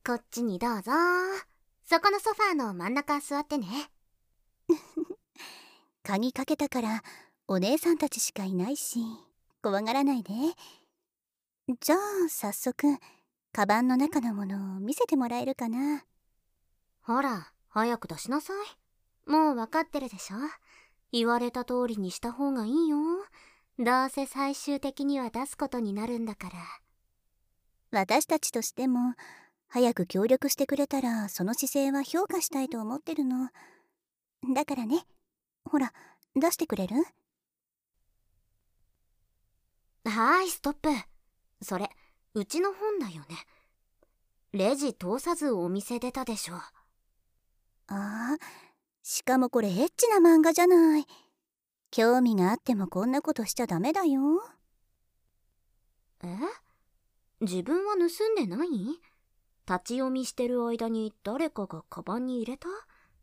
こっちにどうぞ。そこのソファーの真ん中座ってね。 鍵かけたからお姉さんたちしかいないし怖がらないで。じゃあ早速カバンの中のものを見せてもらえるかな。 ほら、早く出しなさい。もう分かってるでしょ。言われた通りにした方がいいよ。どうせ最終的には出すことになるんだから。 私たちとしても早く協力してくれたらその姿勢は評価したいと思ってるの。だからね、ほら出してくれる？ はい、ストップ。それうちの本だよね。レジ通さずお店出たでしょ。 ああ、しかもこれエッチな漫画じゃない。興味があってもこんなことしちゃダメだよ。 え？自分は盗んでない？立ち読みしてる間に誰かがカバンに入れた？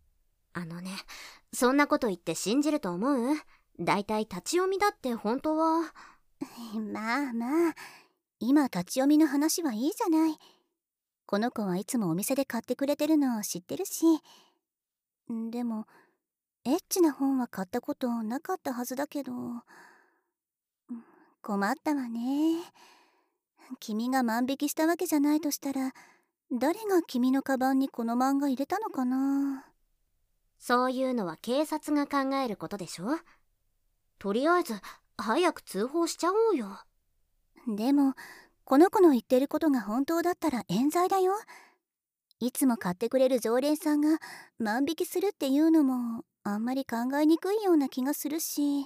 そんなこと言って信じると思う？だいたい立ち読みだって本当は。 まあまあ、今立ち読みの話はいいじゃない。この子はいつもお店で買ってくれてるのを知ってるし。でもエッチな本は買ったことなかったはずだけど、困ったわね。君が万引きしたわけじゃないとしたら、誰が君のカバンにこの漫画入れたのかな。 そういうのは警察が考えることでしょ。とりあえず早く通報しちゃおうよ。 でもこの子の言ってることが本当だったら冤罪だよ。いつも買ってくれる常連さんが万引きするっていうのもあんまり考えにくいような気がするし。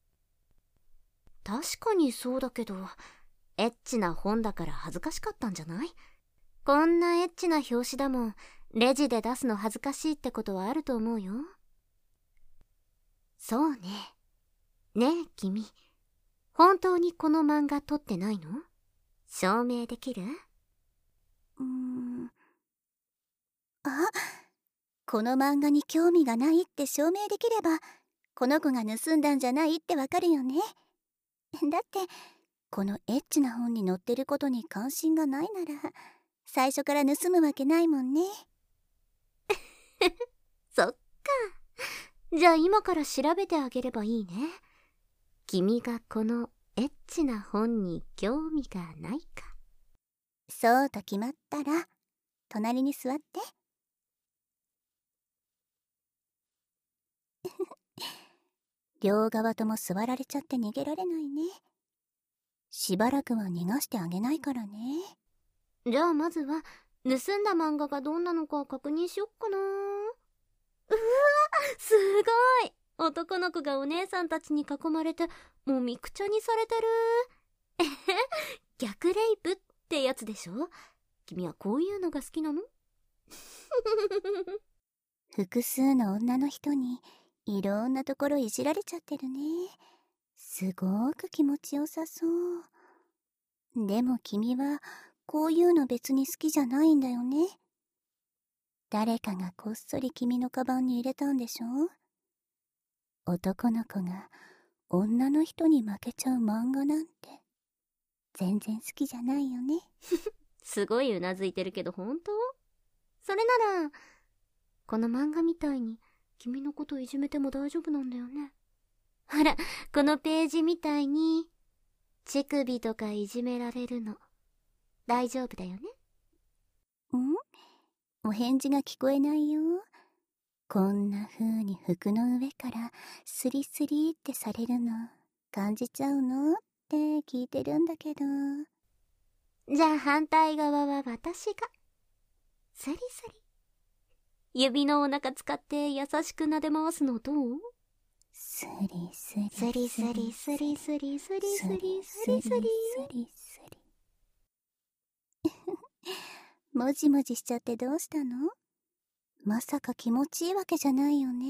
確かにそうだけど、エッチな本だから恥ずかしかったんじゃない？こんなエッチな表紙だもん、レジで出すの恥ずかしいってことはあると思うよ。そうね。ねえ君、本当にこの漫画撮ってないの？証明できる？ あ、この漫画に興味がないって証明できればこの子が盗んだんじゃないってわかるよね。だってこのエッチな本に載ってることに関心がないなら最初から盗むわけないもんね。 そっか。じゃあ今から調べてあげればいいね。君がこのエッチな本に興味がないか。 そうと決まったら隣に座って。両側とも座られちゃって逃げられないね。しばらくは逃がしてあげないからね。 じゃあまずは盗んだ漫画がどんなのか確認しよっかな。うわ、すごい。男の子がお姉さんたちに囲まれてもみくちゃにされてる。えへ、逆レイプってやつでしょ。君はこういうのが好きなの？ 複数の女の人にいろんなところいじられちゃってるね。すごく気持ちよさそう。でも君はこういうの別に好きじゃないんだよね。誰かがこっそり君のカバンに入れたんでしょ。男の子が女の人に負けちゃう漫画なんて全然好きじゃないよね。 すごいうなずいてるけど本当？それならこの漫画みたいに君のこといじめても大丈夫なんだよね。ほら、このページみたいに乳首とかいじめられるの大丈夫だよね。 お返事が聞こえないよ。こんな風に服の上からスリスリってされるの感じちゃうのって聞いてるんだけど。 じゃあ反対側は私がスリスリ。指のお腹使って優しく撫で回すのどう？ スリスリスリスリスリスリスリスリスリスリ。 もじもじしちゃってどうしたの？まさか気持ちいいわけじゃないよね。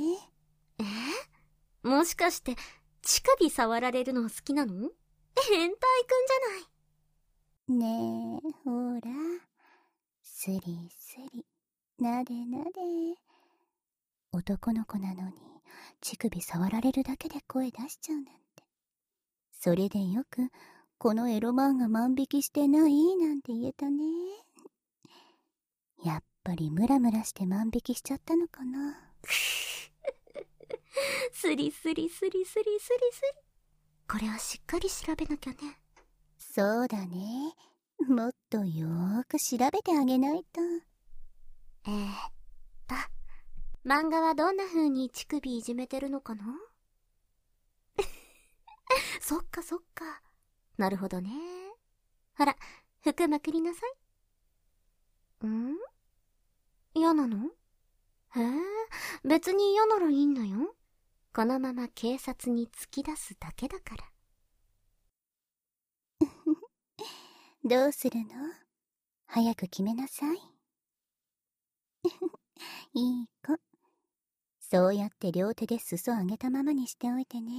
もしかして乳首触られるの好きなの？変態くんじゃない。 ねえ、ほら。スリスリ、なでなで。男の子なのに乳首触られるだけで声出しちゃうなんて。それでよくこのエロ漫画万引きしてないなんて言えたね。 やっぱりムラムラして万引きしちゃったのかな。 スリスリスリスリスリスリ。これはしっかり調べなきゃね。 そうだね。もっとよーく調べてあげないと。 漫画はどんな風に乳首いじめてるのかな？そっかそっか。なるほどね。ほら、服まくりなさい。嫌なの？へえ、別に嫌ならいいんだよ。このまま警察に突き出すだけだから。 どうするの？早く決めなさい。いい子。そうやって両手で裾上げたままにしておいてね。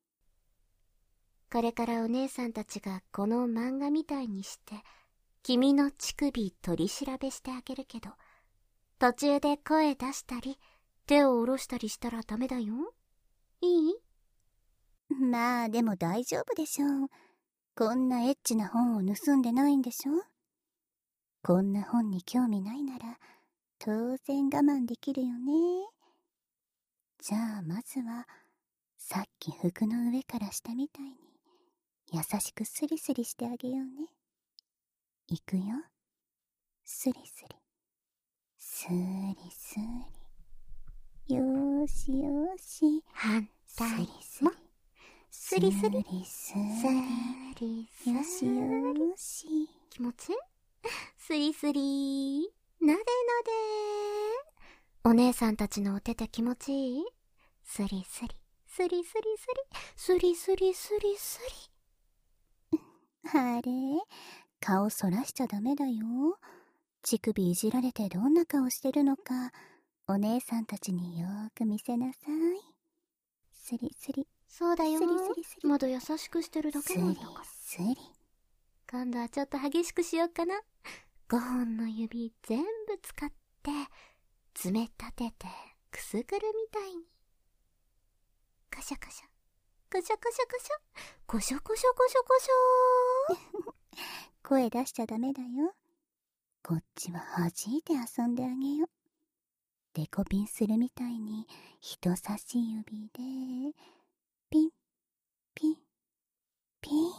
これからお姉さんたちがこの漫画みたいにして、君の乳首取り調べしてあげるけど、途中で声出したり、手を下ろしたりしたらダメだよ。いい？ まあでも大丈夫でしょう。こんなエッチな本を盗んでないんでしょ。こんな本に興味ないなら当然我慢できるよね。じゃあまずはさっき服の上から下みたいに優しくスリスリしてあげようね。いくよ。スリスリスリスリ。よーしよーし。 反対もスリスリスリスリスリ。 よしよし。 気持ちいい？スリスリなでなで。お姉さんたちのお手で気持ちいい？スリスリスリスリスリスリスリスリスリ。 あれ、顔そらしちゃダメだよ。乳首いじられてどんな顔してるのかお姉さんたちによーく見せなさい。スリスリ。 そうだよ。 スリスリスリ。 まだ優しくしてるだけなんだから。 スリスリ。 今度はちょっと激しくしようかな。5本の指全部使って爪立ててくすぐるみたいに。カシャカシャカシャカシャカシャコショコショコショコショ。 声出しちゃダメだよ。こっちは弾いて遊んであげよ。デコピンするみたいに人差し指でピンピンピン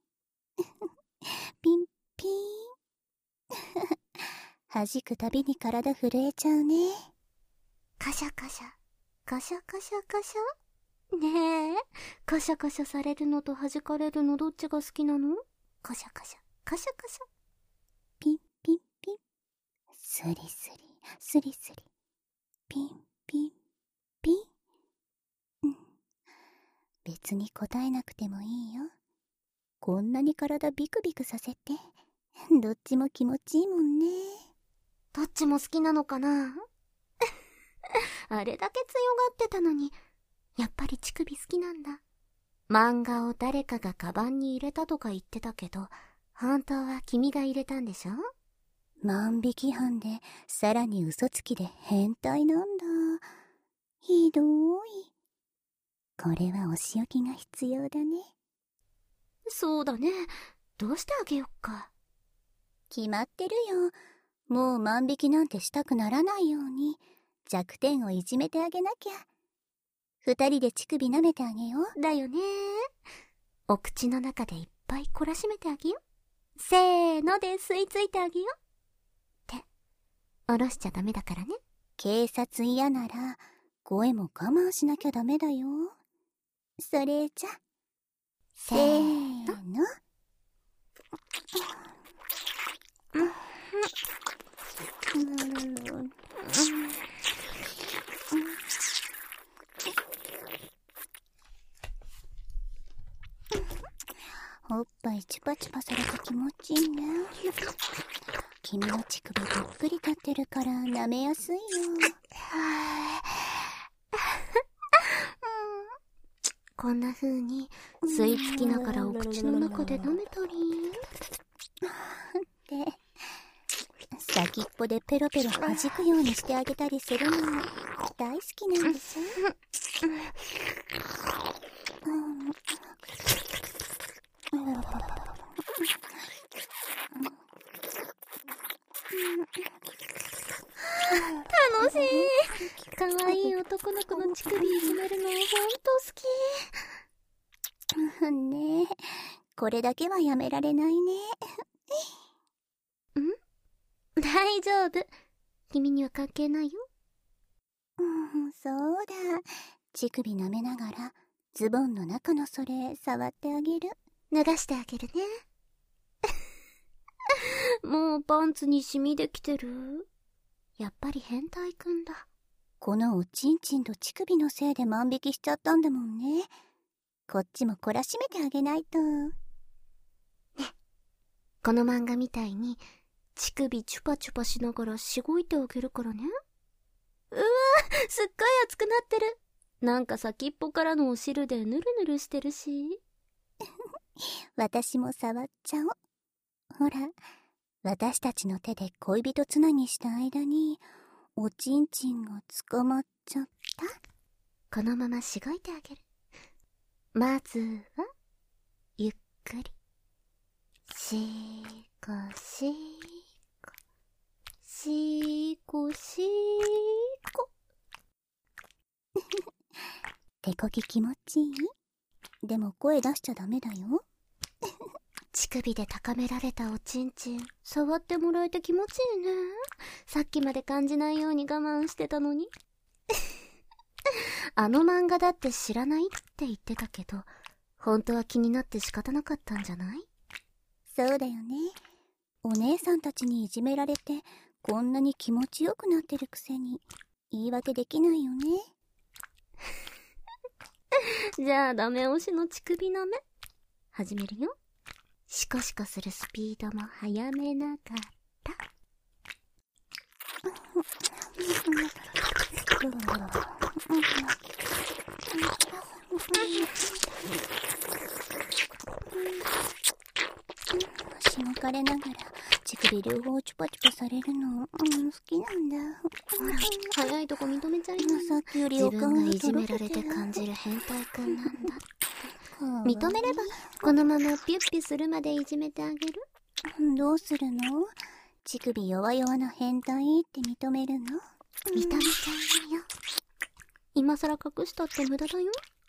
ピンピン。弾くたびに体震えちゃうね。 カシャカシャカシャカシャカシャ。ねえ、カシャカシャされるのと弾かれるのどっちが好きなの？カシャカシャカシャカシャ。 ピンピンピン。スリスリスリスリ。ピンピンピン。別に答えなくてもいいよ。こんなに体ビクビクさせてどっちも気持ちいいもんね。 どっちも好きなのかな？あれだけ強がってたのに、やっぱり乳首好きなんだ。漫画を誰かがカバンに入れたとか言ってたけど、本当は君が入れたんでしょ？ 万引き犯でさらに嘘つきで変態なんだ。ひどい。これはお仕置きが必要だね。 そうだね。どうしてあげよっか。 決まってるよ。もう万引きなんてしたくならないように弱点をいじめてあげなきゃ。二人で乳首舐めてあげよう。 だよね。お口の中でいっぱい懲らしめてあげよう。せーので吸い付いてあげよう。って下ろしちゃダメだからね。 警察嫌なら声も我慢しなきゃダメだよ。それじゃせーの。おっぱいチュパチュパされて気持ちいいね。君の乳首ゆっくり立ってるから舐めやすいよ。 こんな風に吸い付きながらお口の中で舐めたりで先っぽでペロペロ弾くようにしてあげたりするのも大好きなんでしょ。 楽しい。かわいい男の子の乳首いじめるのほんと好き。 ねえ、これだけはやめられないね。 大丈夫。君には関係ないよ。 そうだ。乳首舐めながらズボンの中のそれ触ってあげる。 脱がしてあげるね。もうパンツにシミできてる。やっぱり変態くんだ。 このおちんちんと乳首のせいで万引きしちゃったんだもんね。こっちも懲らしめてあげないと。ね、 この漫画みたいに乳首チュパチュパしながらしごいてあげるからね。うわ、すっごい熱くなってる。なんか先っぽからのお汁でヌルヌルしてるし。 私も触っちゃおう。ほら、私たちの手で恋人つなぎした間におちんちんが捕まっちゃった。 このまましごいてあげる。まずはゆっくりしこしこしこしこ。 手こぎ気持ちいい？でも声出しちゃダメだよ。 乳首で高められたおちんちん触ってもらえて気持ちいいね。さっきまで感じないように我慢してたのに。あの漫画だって知らないって言ってたけど、本当は気になって仕方なかったんじゃない？ そうだよね。お姉さんたちにいじめられてこんなに気持ちよくなってるくせに言い訳できないよね。 じゃあダメ押しの乳首舐め始めるよ。シコシコするスピードも速めなかった。 しごかれながら乳首両方チュパチュパされるの、好きなんだ。 ほら、早いとこ認めちゃいな。 さっきより自お顔が分がいじめられて感じる変態くんなんだって。認めればこのままピュッピュするまでいじめてあげる。 どうするの？乳首弱々な変態って認めるの？ 認めちゃうよ。今さら隠したって無駄だよ。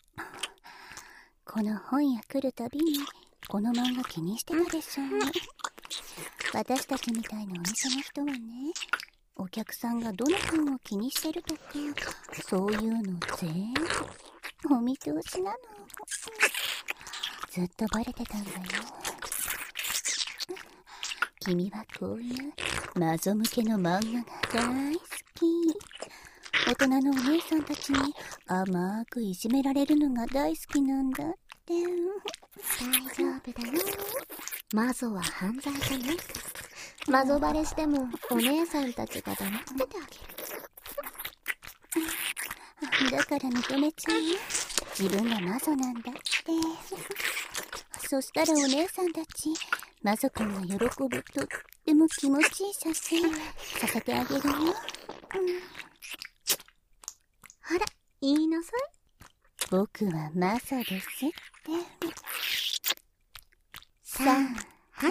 この本屋来るたびにこの漫画気にしてたでしょ。私たちみたいなお店の人はね、お客さんがどの本を気にしてるとかそういうの全部お見通しなの。ずっとバレてたんだよ。君はこういう謎向けの漫画が大好き。大人のお姉さんたちに甘くいじめられるのが大好きなんだって。 大丈夫だよ。マゾは犯罪じゃないから。マゾバレしてもお姉さんたちが黙っててあげる。 だから認めちゃうよ。自分がマゾなんだって。そしたらお姉さんたちマゾくんが喜ぶとっても気持ちいい写真させてあげるよ。 ほら、言いなさい。 僕はマゾですって。 さあ、はい。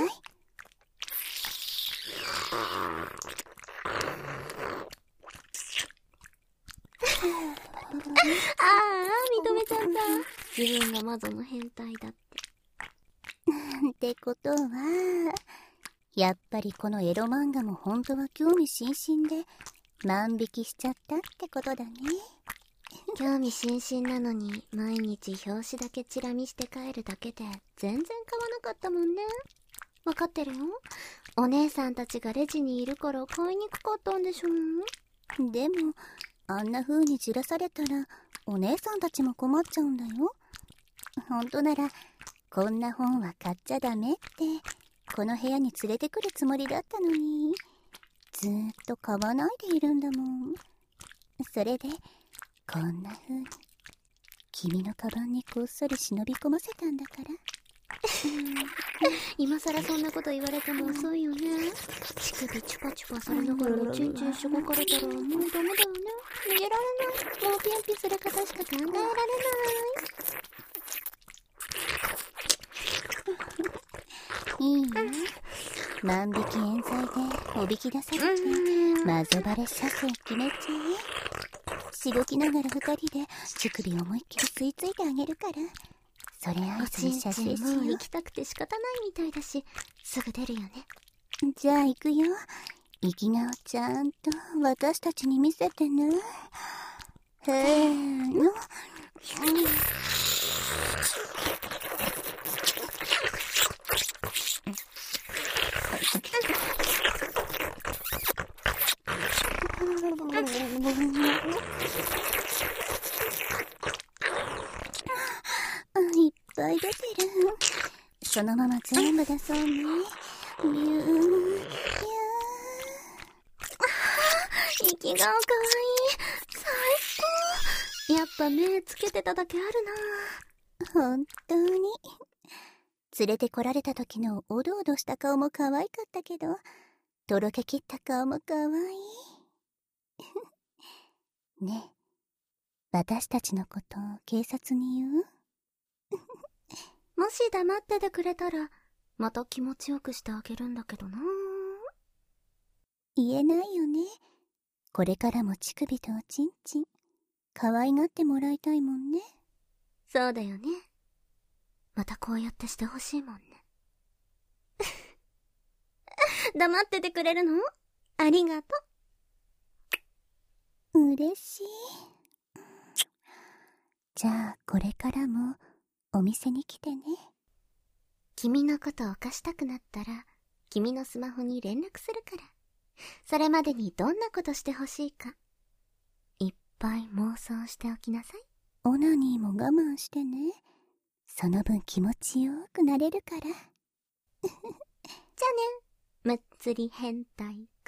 ああ、認めちゃった。自分がマゾの変態だって。 ってことは、やっぱりこのエロ漫画も本当は興味津々で万引きしちゃったってことだね。 興味津々なのに毎日表紙だけチラ見して帰るだけで全然買わなかったもんね。わかってるよ。お姉さんたちがレジにいるから買いにくかったんでしょ。 でもあんな風にじらされたらお姉さんたちも困っちゃうんだよ。本当ならこんな本は買っちゃダメってこの部屋に連れてくるつもりだったのに、ずーっと買わないでいるんだもん。それでこんな風に君のカバンにこっそり忍び込ませたんだから。 今さらそんなこと言われても遅いよね。乳首チュパチュパされながらおちんちんしごかれたらもうダメだよね。逃げられない。もうピンピンする方しか考えられない。 いいよ。 万引き冤罪でおびき出されて、マゾバレ射精決めちゃえ。しごきながら二人で乳首思いっきり吸い付いてあげるから、それ合図に射精しよもう行きたくて仕方ないみたいだし、すぐ出るよね。 じゃあ行くよ。生きがをちゃんと私たちに見せてね。へーの。いっぱい出てる。そのまま全部出そうね。ビュー、ビュー。 息がかわいい。最高。やっぱ目つけてただけあるな。本当に。連れてこられた時のおどおどした顔も可愛かったけど、とろけきった顔も可愛い。ねえ、私たちのこと警察に言う？ もし黙っててくれたら、また気持ちよくしてあげるんだけどな。 言えないよね。これからも乳首とおちんちん、可愛がってもらいたいもんね。 そうだよね。またこうやってしてほしいもんね。黙っててくれるの？ありがとう。嬉しい。じゃあこれからもお店に来てね。 君のことを犯したくなったら、君のスマホに連絡するから。それまでにどんなことしてほしいか、いっぱい妄想しておきなさい。 オナニーも我慢してね。その分気持ちよくなれるから。 じゃあね、むっつり変態。